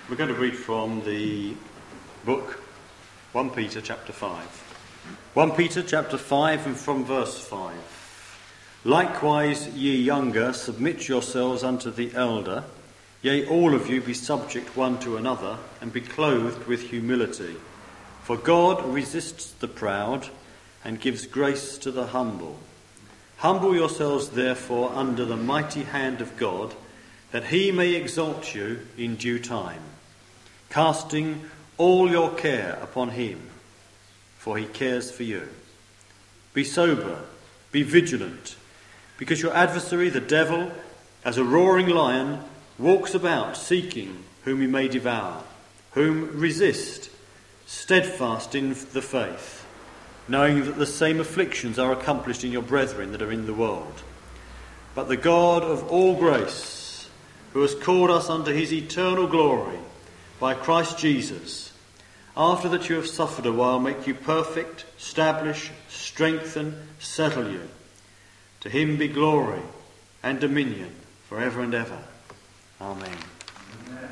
We're going to read from the book 1 Peter chapter 5. 1 Peter chapter 5 and from verse 5. Likewise, ye younger, submit yourselves unto the elder. Yea, all of you be subject one to another, and be clothed with humility. For God resists the proud, and gives grace to the humble. Humble yourselves therefore under the mighty hand of God, that he may exalt you in due time, casting all your care upon him, for he cares for you. Be sober, be vigilant, because your adversary, the devil, as a roaring lion, walks about seeking whom he may devour, whom resist, steadfast in the faith, knowing that the same afflictions are accomplished in your brethren that are in the world. But the God of all grace, who has called us unto his eternal glory by Christ Jesus, after that you have suffered a while, make you perfect, establish, strengthen, settle you. To him be glory and dominion forever and ever. Amen. Amen.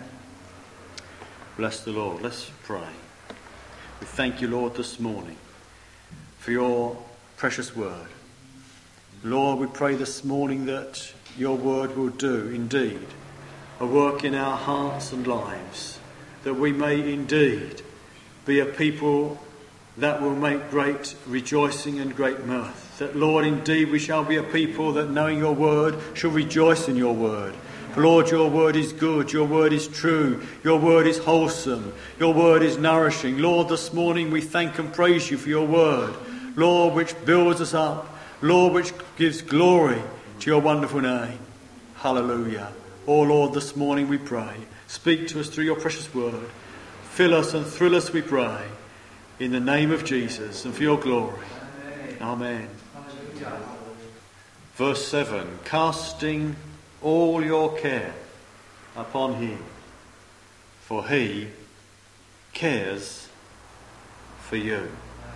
Bless the Lord. Let's pray. We thank you, Lord, this morning for your precious word. Lord, we pray this morning that your word will do indeed a work in our hearts and lives, that we may indeed be a people that will make great rejoicing and great mirth. That, Lord, indeed we shall be a people that, knowing your word, shall rejoice in your word. For, Lord, your word is good, your word is true, your word is wholesome, your word is nourishing. Lord, this morning we thank and praise you for your word, Lord, which builds us up, Lord, which gives glory to your wonderful name. Hallelujah. Oh, Lord, this morning we pray, speak to us through your precious word. Fill us and thrill us, we pray, in the name of Jesus and for your glory. Amen. Verse 7, casting all your care upon him, for he cares for you.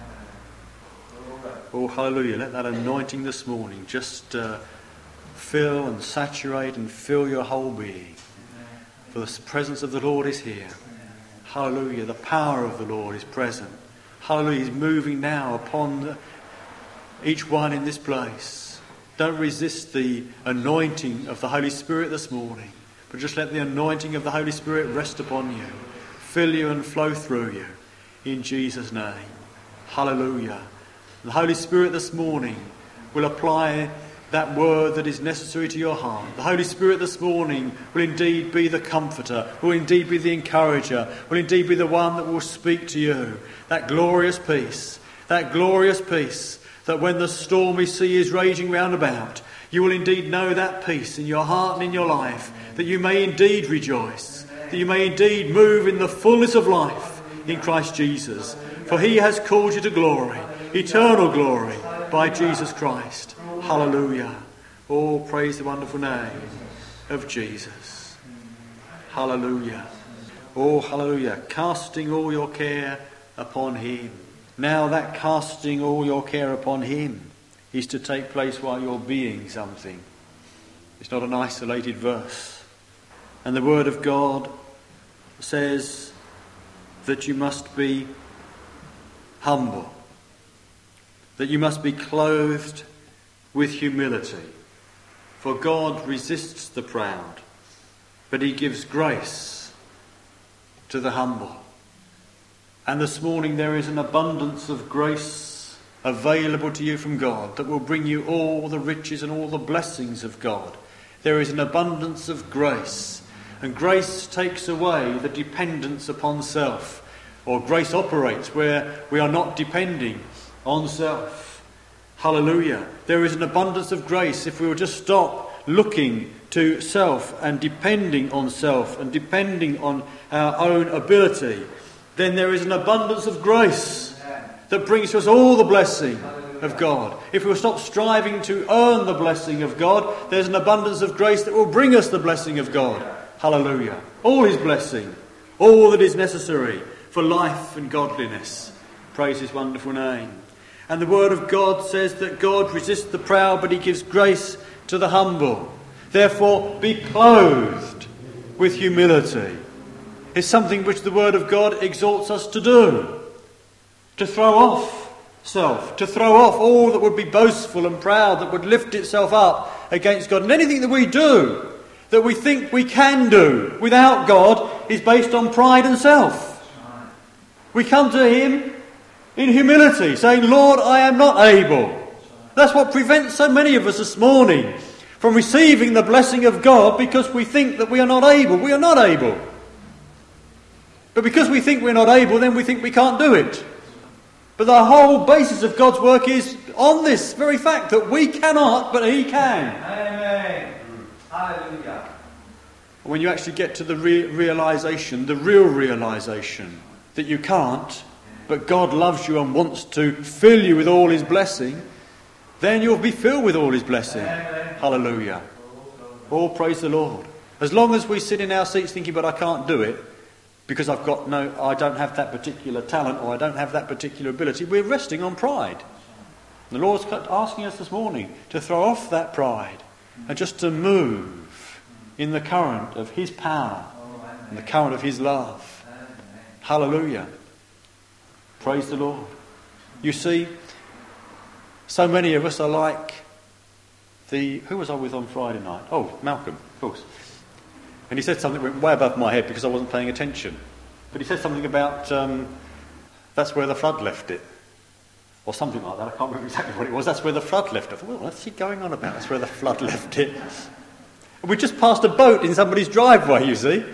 Oh, hallelujah. Let that anointing this morning just fill and saturate and fill your whole being. For the presence of the Lord is here. Hallelujah. The power of the Lord is present. Hallelujah. He's moving now upon each one in this place. Don't resist the anointing of the Holy Spirit this morning, but just let the anointing of the Holy Spirit rest upon you, fill you and flow through you in Jesus' name. Hallelujah. The Holy Spirit this morning will apply that word that is necessary to your heart. The Holy Spirit this morning will indeed be the comforter, will indeed be the encourager, will indeed be the one that will speak to you. That glorious peace that when the stormy sea is raging round about, you will indeed know that peace in your heart and in your life, that you may indeed rejoice, that you may indeed move in the fullness of life in Christ Jesus. For he has called you to glory, eternal glory, by Jesus Christ. Hallelujah. Oh, praise the wonderful name of Jesus. Hallelujah. Oh, hallelujah. Casting all your care upon him. Now that casting all your care upon him is to take place while you're being something. It's not an isolated verse. And the word of God says that you must be humble, that you must be clothed with humility. For God resists the proud, but he gives grace to the humble. And this morning there is an abundance of grace available to you from God that will bring you all the riches and all the blessings of God. There is an abundance of grace, and grace takes away the dependence upon self, or grace operates where we are not depending on self. Hallelujah. There is an abundance of grace if we will just stop looking to self and depending on self and depending on our own ability. Then there is an abundance of grace that brings to us all the blessing of God. If we will stop striving to earn the blessing of God, there's an abundance of grace that will bring us the blessing of God. Hallelujah. All his blessing, all that is necessary for life and godliness. Praise his wonderful name. And the word of God says that God resists the proud, but he gives grace to the humble. Therefore, be clothed with humility. is something which the Word of God exhorts us to do. To throw off self, to throw off all that would be boastful and proud, that would lift itself up against God. And anything that we do, that we think we can do without God, is based on pride and self. We come to Him in humility, saying, Lord, I am not able. That's what prevents so many of us this morning from receiving the blessing of God, because we think that we are not able. We are not able. But because we think we're not able, then we think we can't do it. But the whole basis of God's work is on this very fact that we cannot, but He can. Amen. Hallelujah. When you actually get to the realisation, the real realisation, that you can't, but God loves you and wants to fill you with all His blessing, then you'll be filled with all His blessing. Amen. Hallelujah. Oh, praise the Lord. As long as we sit in our seats thinking, but I can't do it, because I don't have that particular talent, or I don't have that particular ability, we're resting on pride. The Lord's asking us this morning to throw off that pride and just to move in the current of His power and the current of His love. Hallelujah. Praise the Lord. You see, so many of us are like who was I with on Friday night? Oh, Malcolm, of course. And he said something that went way above my head because I wasn't paying attention. But he said something about that's where the flood left it. Or something like that. I can't remember exactly what it was. That's where the flood left it. I thought, well, what's he going on about? That's where the flood left it. And we just passed a boat in somebody's driveway, you see.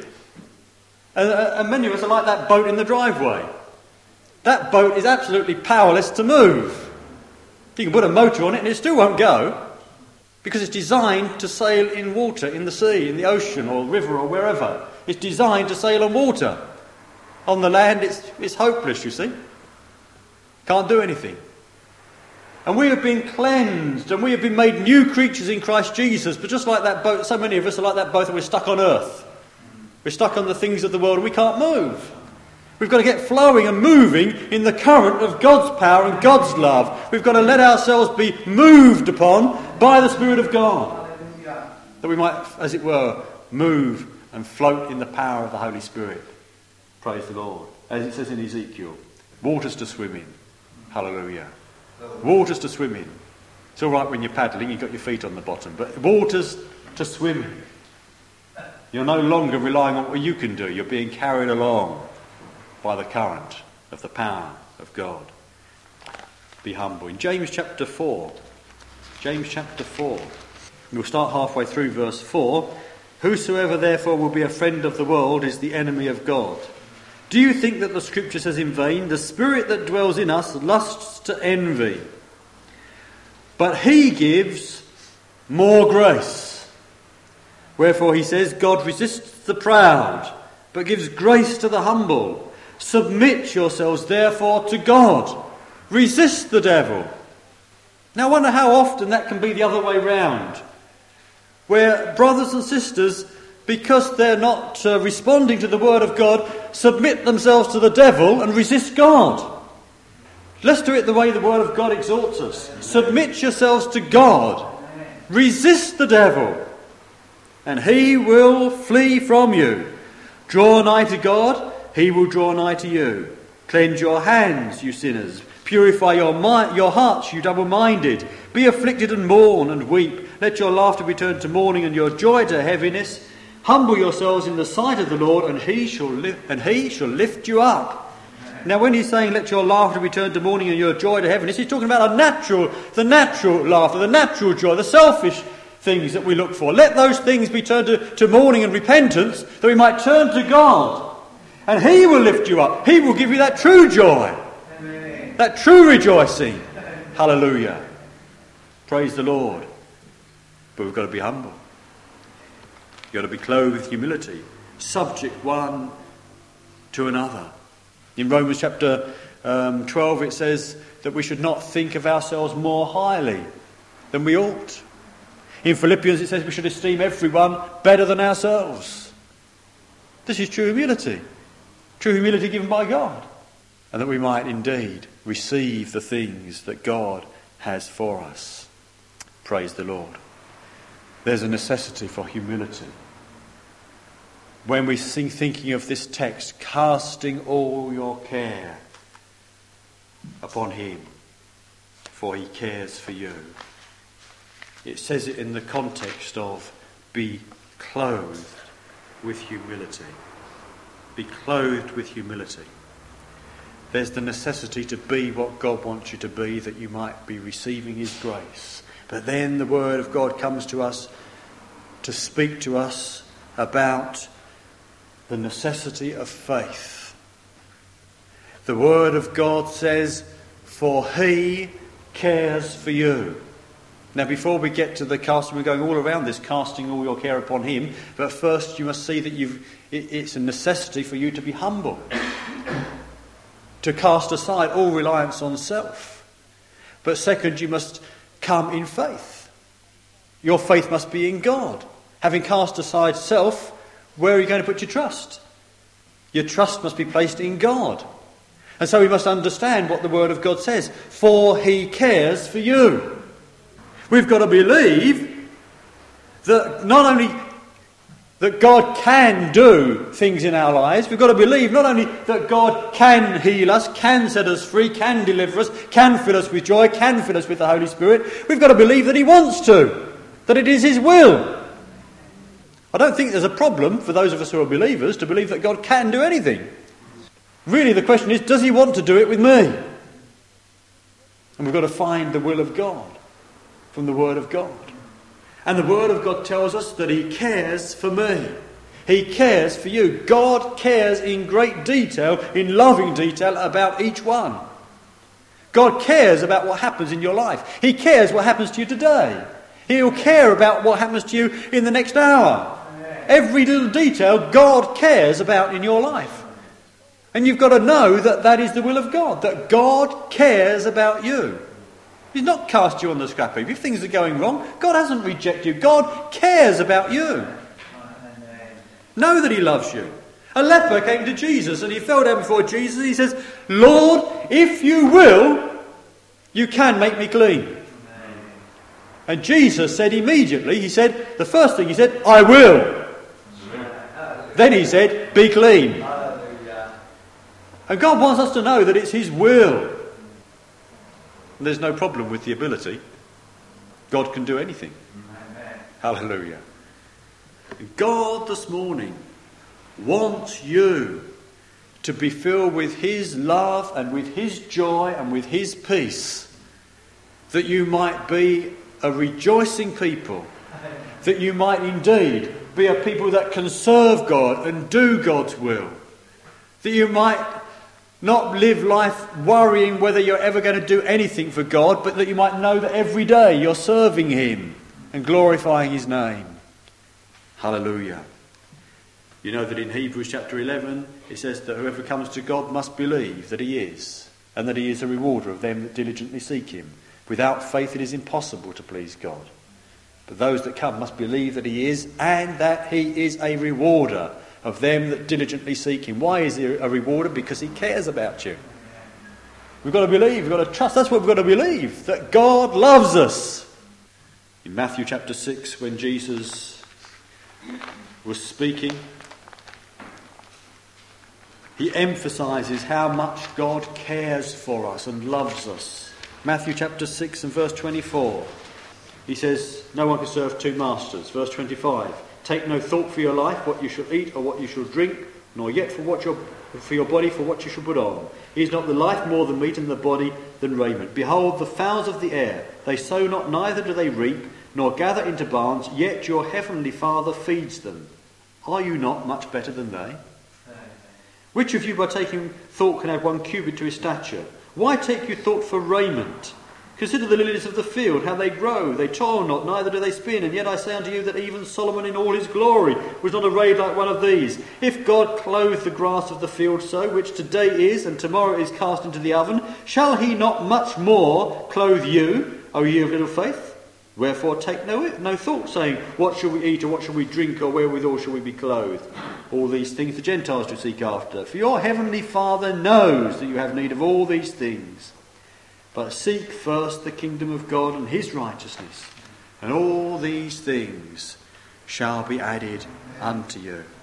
And many of us are like that boat in the driveway. That boat is absolutely powerless to move. You can put a motor on it and it still won't go, because it's designed to sail in water, in the sea, in the ocean or river or wherever. It's designed to sail on water. On the land it's hopeless, you see. Can't do anything. And we have been cleansed and we have been made new creatures in Christ Jesus. But just like that boat, so many of us are like that boat and we're stuck on earth. We're stuck on the things of the world and we can't move. We've got to get flowing and moving in the current of God's power and God's love. We've got to let ourselves be moved upon by the Spirit of God. That we might, as it were, move and float in the power of the Holy Spirit. Praise the Lord. As it says in Ezekiel, waters to swim in. Hallelujah. Waters to swim in. It's all right when you're paddling, you've got your feet on the bottom, but waters to swim in. You're no longer relying on what you can do. You're being carried along by the current of the power of God. Be humble. In James chapter 4, we'll start halfway through verse 4. Whosoever therefore will be a friend of the world is the enemy of God. Do you think that the scripture says in vain, the spirit that dwells in us lusts to envy, but He gives more grace? Wherefore he says, God resists the proud, but gives grace to the humble. Submit yourselves therefore to God. Resist the devil. Now I wonder how often that can be the other way round, where brothers and sisters, because they're not responding to the word of God, submit themselves to the devil and resist God. Let's do it the way the word of God exhorts us. Submit yourselves to God. Resist the devil, and he will flee from you. Draw nigh to God, He will draw nigh to you. Cleanse your hands, you sinners. Purify your hearts, you double-minded. Be afflicted and mourn and weep. Let your laughter be turned to mourning and your joy to heaviness. Humble yourselves in the sight of the Lord, and He shall lift you up. Now, when he's saying, let your laughter be turned to mourning and your joy to heaviness, he's talking about the natural laughter, the natural joy, the selfish things that we look for. Let those things be turned to mourning and repentance, that we might turn to God. And He will lift you up. He will give you that true joy. Amen. That true rejoicing. Hallelujah. Praise the Lord. But we've got to be humble. You've got to be clothed with humility. Subject one to another. In Romans chapter 12 it says that we should not think of ourselves more highly than we ought. In Philippians it says we should esteem everyone better than ourselves. This is true humility. True humility given by God. And that we might indeed receive the things that God has for us. Praise the Lord. There's a necessity for humility. when we sing thinking of this text, casting all your care upon him, for he cares for you. It says it in the context of be clothed with humility. Be clothed with humility. There's the necessity to be what God wants you to be, that you might be receiving his grace. But then the word of God comes to us to speak to us about the necessity of faith. The word of God says, for he cares for you. Now before we get to the casting, we're going all around this, casting all your care upon him, but first you must see that it's a necessity for you to be humble, to cast aside all reliance on self. But second, you must come in faith. Your faith must be in God. Having cast aside self, where are you going to put your trust? Your trust must be placed in God. And so we must understand what the word of God says. For he cares for you. We've got to believe that not only that God can do things in our lives, we've got to believe not only that God can heal us, can set us free, can deliver us, can fill us with joy, can fill us with the Holy Spirit. We've got to believe that he wants to, that it is his will. I don't think there's a problem for those of us who are believers to believe that God can do anything. Really the question is, does he want to do it with me? And we've got to find the will of God from the word of God. And the word of God tells us that he cares for me. He cares for you. God cares in great detail, in loving detail, about each one. God cares about what happens in your life. He cares what happens to you today. He'll care about what happens to you in the next hour. Every little detail God cares about in your life. And you've got to know that that is the will of God, that God cares about you. He's not cast you on the scrap heap. If things are going wrong, God hasn't rejected you. God cares about you. Know that he loves you. A leper came to Jesus and he fell down before Jesus. He says, Lord, if you will, you can make me clean. And Jesus said immediately, the first thing he said, I will. Then he said, be clean. And God wants us to know that it's his will. And there's no problem with the ability. God can do anything. Amen. Hallelujah. God this morning wants you to be filled with his love and with his joy and with his peace, that you might be a rejoicing people, that you might indeed be a people that can serve God and do God's will, that you might not live life worrying whether you're ever going to do anything for God, but that you might know that every day you're serving him and glorifying his name. Hallelujah. You know that in Hebrews chapter 11 it says that whoever comes to God must believe that he is, and that he is a rewarder of them that diligently seek him. Without faith it is impossible to please God. But those that come must believe that he is, and that he is a rewarder of them that diligently seek him. Why is he a rewarder? Because he cares about you. We've got to believe, we've got to trust. That's what we've got to believe, that God loves us. In Matthew chapter 6, when Jesus was speaking, he emphasises how much God cares for us and loves us. Matthew chapter 6 and verse 24. He says, no one can serve two masters. Verse 25. Take no thought for your life, what you shall eat or what you shall drink, nor yet for your body, for what you shall put on. Is not the life more than meat, and the body than raiment? Behold, the fowls of the air, they sow not, neither do they reap, nor gather into barns, yet your heavenly Father feeds them. Are you not much better than they? Which of you by taking thought can add 1 cubit to his stature? Why take you thought for raiment? Consider the lilies of the field, how they grow. They toil not, neither do they spin. And yet I say unto you that even Solomon in all his glory was not arrayed like one of these. If God clothe the grass of the field so, which today is and tomorrow is cast into the oven, shall he not much more clothe you, O ye of little faith? Wherefore take no thought, saying, what shall we eat, or what shall we drink, or wherewithal shall we be clothed? All these things the Gentiles do seek after. For your heavenly Father knows that you have need of all these things. But seek first the kingdom of God and his righteousness, and all these things shall be added unto you.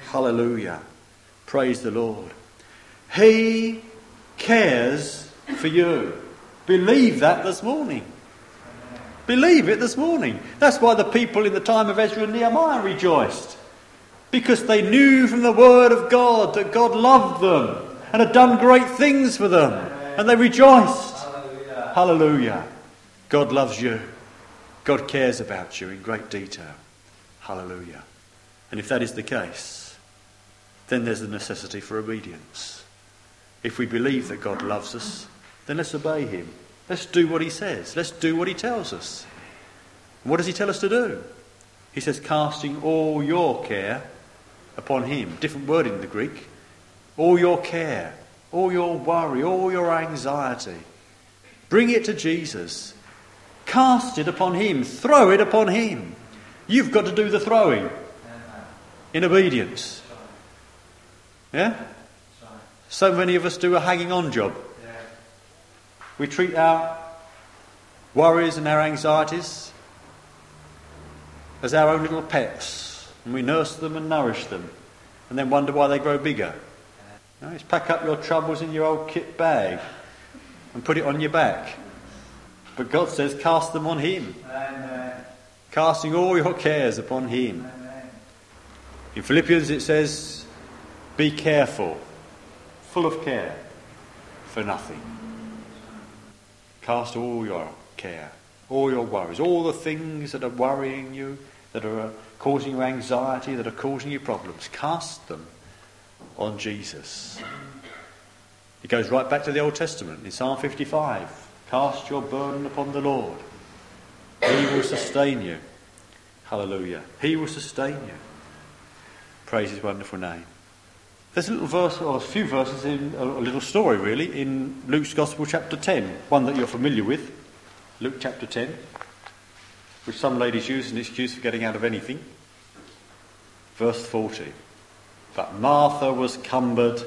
Hallelujah. Praise the Lord. He cares for you. Believe that this morning. Believe it this morning. That's why the people in the time of Ezra and Nehemiah rejoiced. Because they knew from the word of God that God loved them and had done great things for them. And they rejoiced. Hallelujah. Hallelujah. God loves you. God cares about you in great detail. Hallelujah. And if that is the case, then there's the necessity for obedience. If we believe that God loves us, then let's obey him. Let's do what he says. Let's do what he tells us. And what does he tell us to do? He says, casting all your care upon him. Different word in the Greek. All your care, all your worry, all your anxiety. Bring it to Jesus. Cast it upon him. Throw it upon him. You've got to do the throwing in obedience. Yeah? So many of us do a hanging on job. We treat our worries and our anxieties as our own little pets, and we nurse them and nourish them, and then wonder why they grow bigger. No, just pack up your troubles in your old kit bag and put it on your back. But God says, cast them on him. Amen. Casting all your cares upon him. Amen. In Philippians it says, be careful, full of care, for nothing. Cast all your care, all your worries, all the things that are worrying you, that are causing you anxiety, that are causing you problems. Cast them on Jesus. It goes right back to the Old Testament in Psalm 55. Cast your burden upon the Lord. He will sustain you. Hallelujah. He will sustain you. Praise his wonderful name. There's a little verse, or a few verses in a little story really, in Luke's Gospel chapter 10, one that you're familiar with, Luke chapter 10, which some ladies use as an excuse for getting out of anything. Verse 40. But Martha was cumbered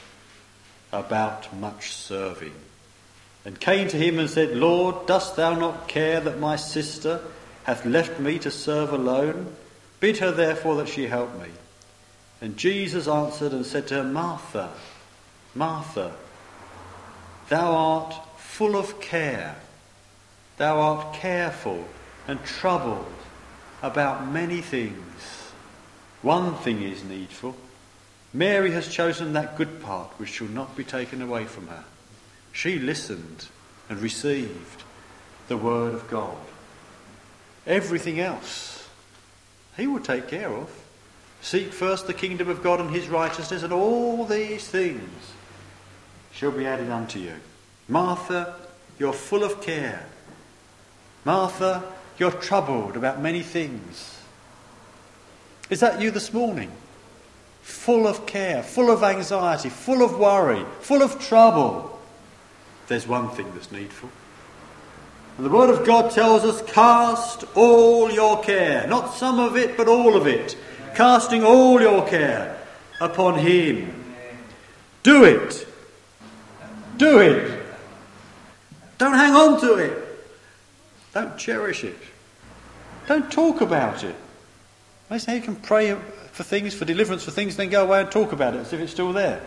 about much serving, and came to him and said, Lord, dost thou not care that my sister hath left me to serve alone? Bid her therefore that she help me. And Jesus answered and said to her, Martha, Martha, thou art full of care. Thou art careful and troubled about many things. One thing is needful. Mary has chosen that good part which shall not be taken away from her. She listened and received the word of God. Everything else he will take care of. Seek first the kingdom of God and his righteousness, and all these things shall be added unto you. Martha, you're full of care. Martha, you're troubled about many things. Is that you this morning? Full of care, full of anxiety, full of worry, full of trouble. There's one thing that's needful. And the word of God tells us, cast all your care. Not some of it, but all of it. Casting all your care upon him. Do it. Do it. Don't hang on to it. Don't cherish it. Don't talk about it. They say you can pray for things, for deliverance for things, then go away and talk about it as if it's still there.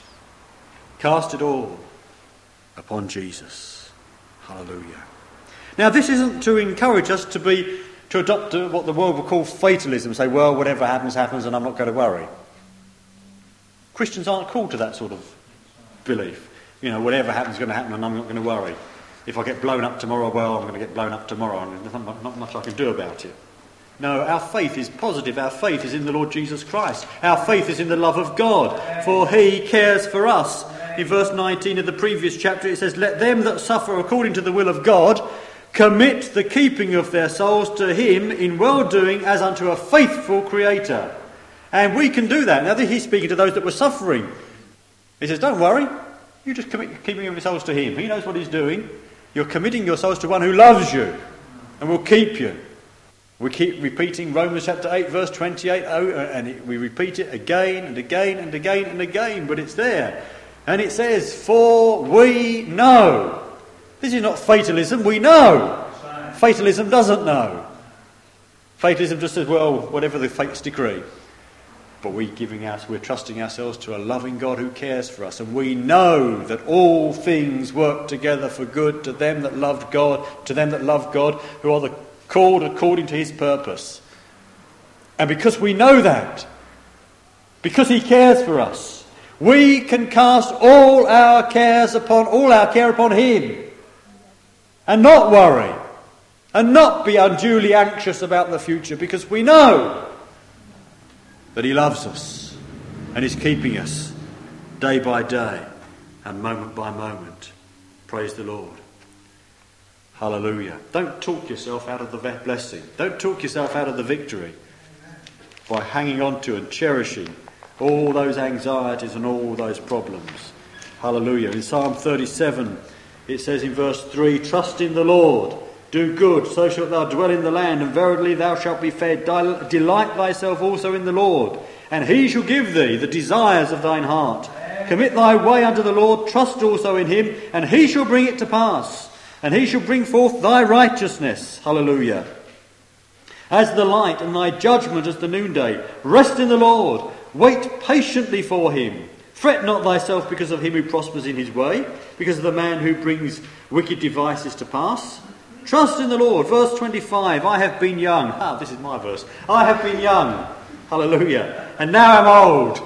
Cast it all upon Jesus. Hallelujah. Now this isn't to encourage us to adopt what the world will call fatalism. Say, well, whatever happens, happens, and I'm not going to worry. Christians aren't called to that sort of belief. You know, whatever happens is going to happen, and I'm not going to worry. If I get blown up tomorrow, well, I'm going to get blown up tomorrow, and there's not much I can do about it. No, our faith is positive. Our faith is in the Lord Jesus Christ. Our faith is in the love of God, for he cares for us. In verse 19 of the previous chapter, it says, let them that suffer according to the will of God commit the keeping of their souls to him in well-doing as unto a faithful Creator. And we can do that. Now he's speaking to those that were suffering. He says, don't worry. You just commit keeping of your souls to him. He knows what he's doing. You're committing your souls to one who loves you and will keep you. We keep repeating Romans chapter 8 verse 28 and we repeat it again and again and again and again, but it's there. And it says, for we know. This is not fatalism, we know. Fatalism doesn't know. Fatalism just says, well, whatever the fates decree. But we're trusting ourselves to a loving God who cares for us. And we know that all things work together for good to them that love God, who are called according to his purpose. And because we know that, because he cares for us, we can cast all our care upon him and not worry and not be unduly anxious about the future, because we know that he loves us and is keeping us day by day and moment by moment. Praise the Lord. Hallelujah. Don't talk yourself out of the blessing. Don't talk yourself out of the victory by hanging on to and cherishing all those anxieties and all those problems. Hallelujah. In Psalm 37 it says in verse 3, "Trust in the Lord, do good, so shalt thou dwell in the land, and verily thou shalt be fed. Delight thyself also in the Lord, and he shall give thee the desires of thine heart. Commit thy way unto the Lord, trust also in him, and he shall bring it to pass, and he shall bring forth thy righteousness." Hallelujah. "As the light, and thy judgment as the noonday. Rest in the Lord, wait patiently for him. Fret not thyself because of him who prospers in his way, because of the man who brings wicked devices to pass. Trust in the Lord." Verse 25, "I have been young." This is my verse. "I have been young." Hallelujah. "And now I'm old.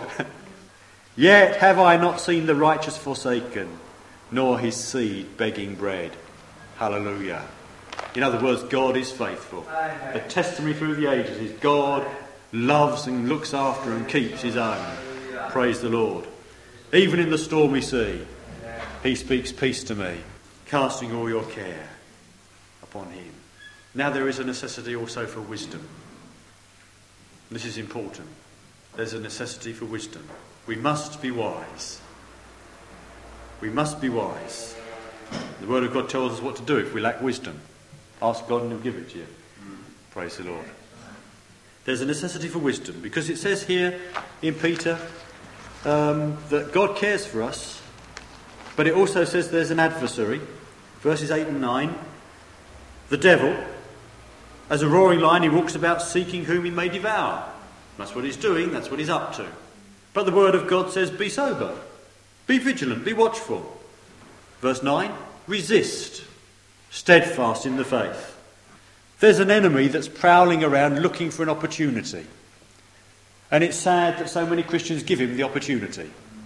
Yet have I not seen the righteous forsaken, nor his seed begging bread." Hallelujah. In other words, God is faithful. The testimony through the ages is God loves and looks after and keeps his own. Praise the Lord. Even in the stormy sea, he speaks peace to me, casting all your care upon him. Now there is a necessity also for wisdom. This is important. There's a necessity for wisdom. We must be wise. We must be wise. The Word of God tells us what to do if we lack wisdom. Ask God and he'll give it to you. Praise the Lord. There's a necessity for wisdom, because it says here in Peter that God cares for us, but it also says there's an adversary. Verses 8 and 9. "The devil, as a roaring lion, he walks about seeking whom he may devour." That's what he's doing, that's what he's up to. But the Word of God says, be sober, be vigilant, be watchful. Verse 9, resist, steadfast in the faith. There's an enemy that's prowling around looking for an opportunity. And it's sad that so many Christians give him the opportunity.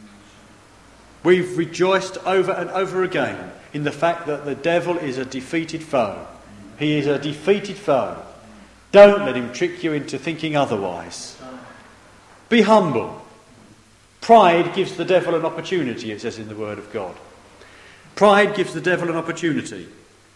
We've rejoiced over and over again in the fact that the devil is a defeated foe. He is a defeated foe. Don't let him trick you into thinking otherwise. Be humble. Pride gives the devil an opportunity, it says in the Word of God. Pride gives the devil an opportunity.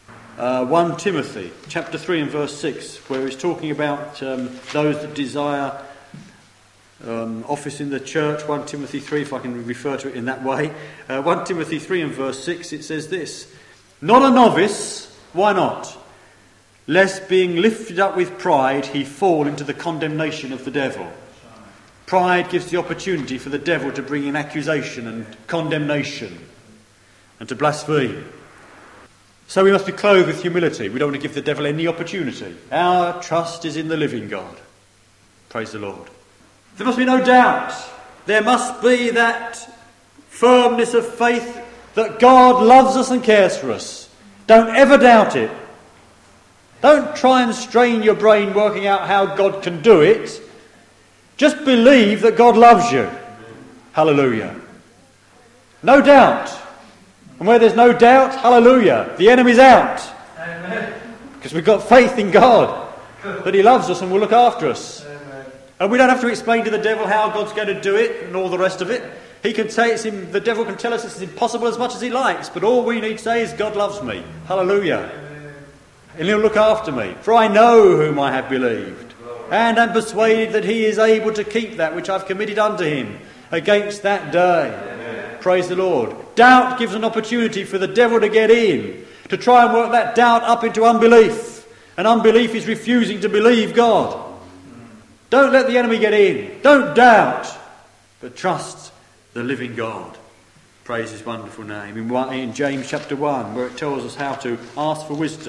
1 Timothy chapter 3 and verse 6, where he's talking about those that desire office in the church. 1 Timothy 3, if I can refer to it in that way. 1 Timothy 3 and verse 6, it says this: "Not a novice, why not? Lest being lifted up with pride he fall into the condemnation of the devil." Pride gives the opportunity for the devil to bring in accusation and condemnation and to blaspheme. So we must be clothed with humility. We don't want to give the devil any opportunity. Our trust is in the living God. Praise the Lord. There must be no doubt. There must be that firmness of faith that God loves us and cares for us. Don't ever doubt it. Don't try and strain your brain working out how God can do it. Just believe that God loves you. Hallelujah. No doubt. And where there's no doubt, hallelujah, the enemy's out. Amen. Because we've got faith in God, that he loves us and will look after us. Amen. And we don't have to explain to the devil how God's going to do it and all the rest of it. He can say the devil can tell us it's impossible as much as he likes, but all we need to say is God loves me. Hallelujah. Amen. And he'll look after me. For I know whom I have believed, and am persuaded that he is able to keep that which I've committed unto him against that day. Amen. Praise the Lord. Doubt gives an opportunity for the devil to get in, to try and work that doubt up into unbelief. And unbelief is refusing to believe God. Don't let the enemy get in. Don't doubt, but trust the living God. Praise his wonderful name. In James chapter 1, where it tells us how to ask for wisdom,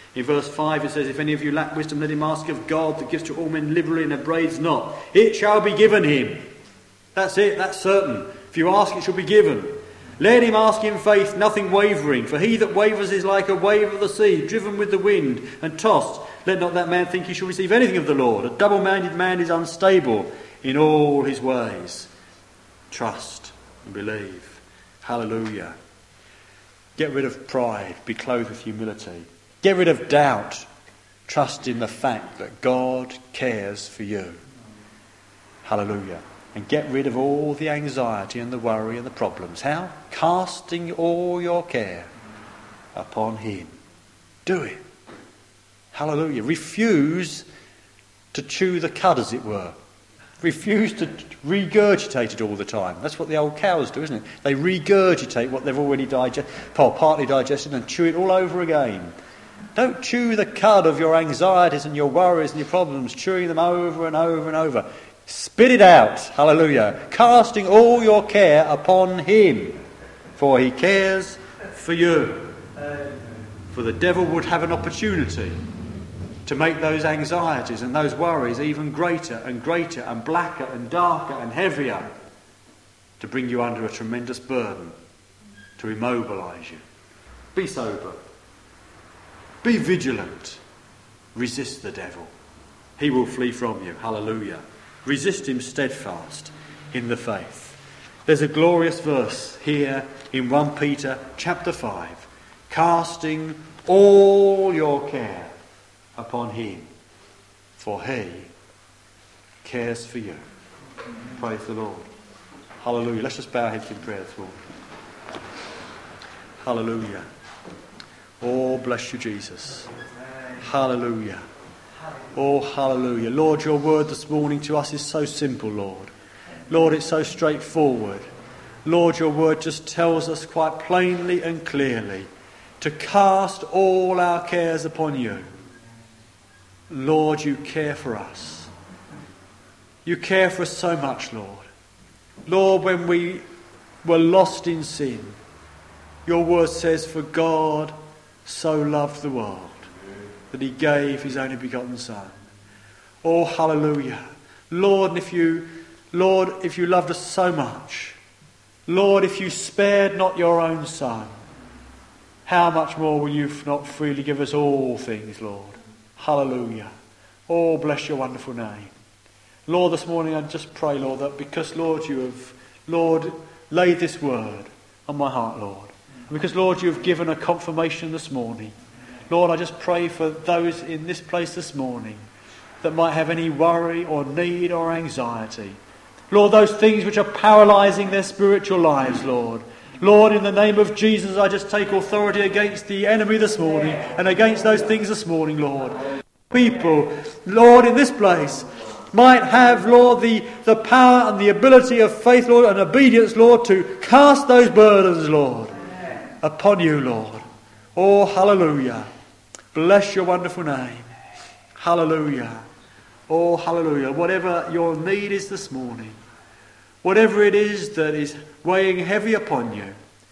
In verse 5 it says, if any of you lack wisdom, let him ask of God that gives to all men liberally and upbraids not. It shall be given him. That's it, that's certain. If you ask, it shall be given. Let him ask in faith, nothing wavering. For he that wavers is like a wave of the sea, driven with the wind and tossed. Let not that man think he shall receive anything of the Lord. A double-minded man is unstable in all his ways. Trust and believe. Hallelujah. Get rid of pride. Be clothed with humility. Get rid of doubt. Trust in the fact that God cares for you. Hallelujah. And get rid of all the anxiety and the worry and the problems. How? Casting all your care upon him. Do it. Hallelujah. Refuse to chew the cud, as it were. Refuse to regurgitate it all the time. That's what the old cows do, isn't it? They regurgitate what they've already partly digested and chew it all over again. Don't chew the cud of your anxieties and your worries and your problems, chewing them over and over and over. Spit it out. Hallelujah. Casting all your care upon him, for he cares for you. For the devil would have an opportunity to make those anxieties and those worries even greater and greater and blacker and darker and heavier, to bring you under a tremendous burden, to immobilise you. Be sober. Be vigilant. Resist the devil. He will flee from you. Hallelujah. Resist him steadfast in the faith. There's a glorious verse here in 1 Peter chapter 5. Casting all your care upon him, for he cares for you. Praise the Lord. Hallelujah. Let's just bow our heads in prayer this morning. Hallelujah. Oh, bless you, Jesus. Hallelujah. Oh, hallelujah. Lord, your word this morning to us is so simple, Lord. Lord, it's so straightforward. Lord, your word just tells us quite plainly and clearly to cast all our cares upon you. Lord, you care for us. You care for us so much, Lord. Lord, when we were lost in sin, your word says, for God so loved the world that he gave his only begotten Son. Oh, hallelujah. Lord, if you loved us so much, Lord, if you spared not your own Son, how much more will you not freely give us all things, Lord? Hallelujah. Oh, bless your wonderful name. Lord, this morning I just pray, Lord, that because, Lord, you have, Lord, laid this word on my heart, Lord, and because, Lord, you have given a confirmation this morning, Lord, I just pray for those in this place this morning that might have any worry or need or anxiety. Lord, those things which are paralysing their spiritual lives, Lord. Lord, in the name of Jesus, I just take authority against the enemy this morning and against those things this morning, Lord. People, Lord, in this place might have, Lord, the power and the ability of faith, Lord, and obedience, Lord, to cast those burdens, Lord, upon you, Lord. Oh, hallelujah. Bless your wonderful name. Hallelujah. Oh, hallelujah. Whatever your need is this morning, whatever it is that is weighing heavy upon you,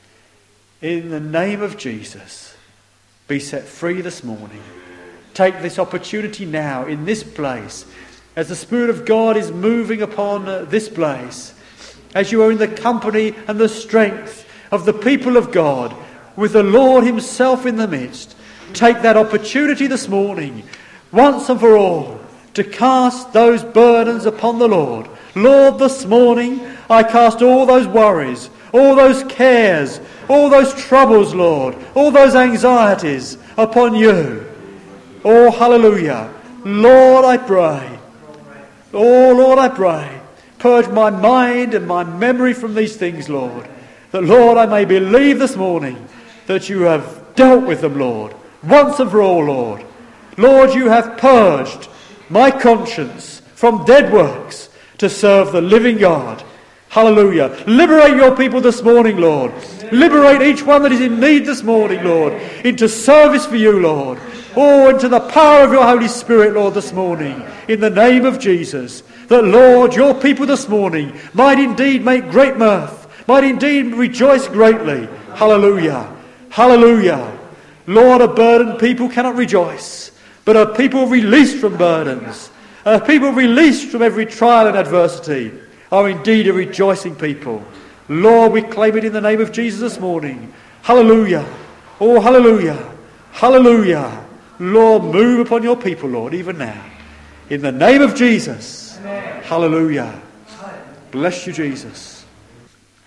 in the name of Jesus, be set free this morning. Take this opportunity now in this place, as the Spirit of God is moving upon this place, as you are in the company and the strength of the people of God, with the Lord himself in the midst. Take that opportunity this morning, once and for all, to cast those burdens upon the Lord. Lord, this morning I cast all those worries, all those cares, all those troubles, Lord, all those anxieties upon you. Oh, hallelujah. Lord, I pray. Oh, Lord, I pray. Purge my mind and my memory from these things, Lord. That, Lord, I may believe this morning that you have dealt with them, Lord. Once and for all, Lord. Lord, you have purged my conscience from dead works to serve the living God. Hallelujah. Liberate your people this morning, Lord. Liberate each one that is in need this morning, Lord, into service for you, Lord. Oh, into the power of your Holy Spirit, Lord, this morning, in the name of Jesus. That, Lord, your people this morning might indeed make great mirth, might indeed rejoice greatly. Hallelujah. Hallelujah. Lord, a burdened people cannot rejoice, but a people released from burdens, a people released from every trial and adversity, are indeed a rejoicing people. Lord, we claim it in the name of Jesus this morning. Hallelujah. Oh, hallelujah. Hallelujah. Lord, move upon your people, Lord, even now. In the name of Jesus. Amen. Hallelujah. Bless you, Jesus.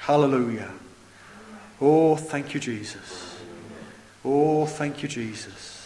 Hallelujah. Oh, thank you, Jesus. Oh, thank you, Jesus.